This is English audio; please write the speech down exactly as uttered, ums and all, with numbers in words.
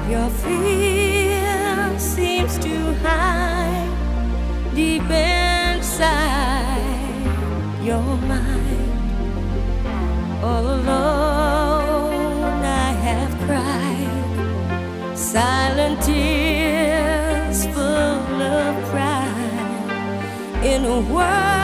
Your fear seems to hide deep inside your mind. All alone I have cried silent tears full of pride in a world